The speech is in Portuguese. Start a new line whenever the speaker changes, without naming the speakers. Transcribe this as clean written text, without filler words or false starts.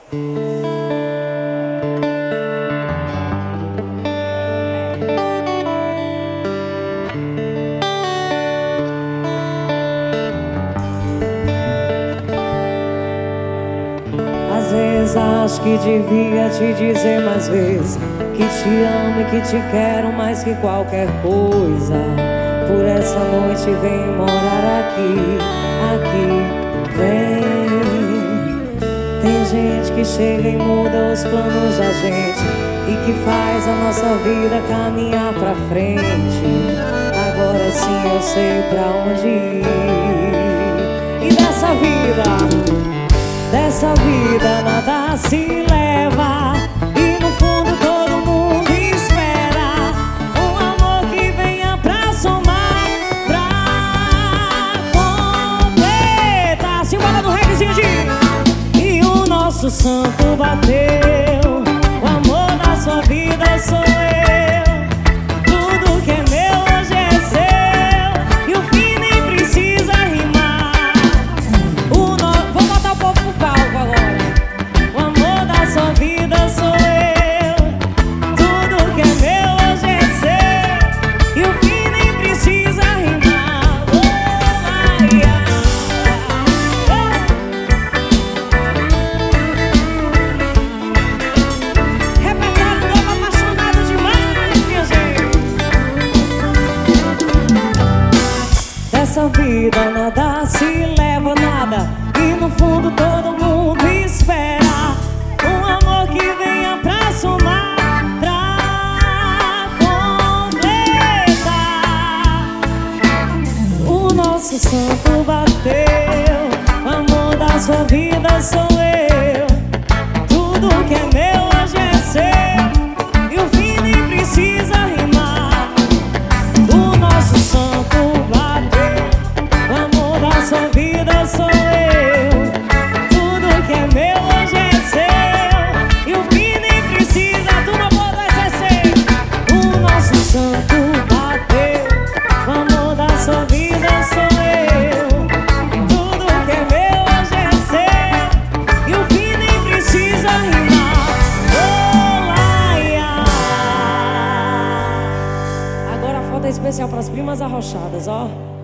Às vezes acho que devia te dizer mais vezes que te amo e que te quero mais que qualquer coisa. Por essa noite vem morar aqui, vem. Tem gente que chega e muda os planos da gente e que faz a nossa vida caminhar pra frente. Agora sim eu sei pra onde ir. E dessa vida nada se leva, e no fundo todo mundo espera um amor que venha pra somar, pra completar. Simbora no reggaezinho de... E o nosso santo bateu, o amor da sua vida sou eu. Tudo que é meu hoje é seu, e o fim nem precisa rimar. Vou botar o povo pro palco agora. O amor da sua vida sou eu. Tudo que é meu hoje é seu, e o fim nem precisa rimar. Oh, ai, ai. Repertório novo, apaixonado demais, minha gente. Dessa vida nada se leva, nada, e no fundo todo mundo espera um amor que venha pra somar, pra completar. O nosso santo bateu, o amor da sua vida sou eu. Tudo que é meu hoje é seu, e o fim nem precisa rimar. O nosso santo bateu, o amor da sua vida sou eu. Tudo que é meu hoje é seu, e o fim nem precisa. Turma boa do SSC. O nosso santo bateu, o amor da sua vida sou eu. Tudo que é meu hoje é seu, e o fim nem precisa rimar. Oh, ai, ai. Agora a foto é especial pras primas arrochadas, ó.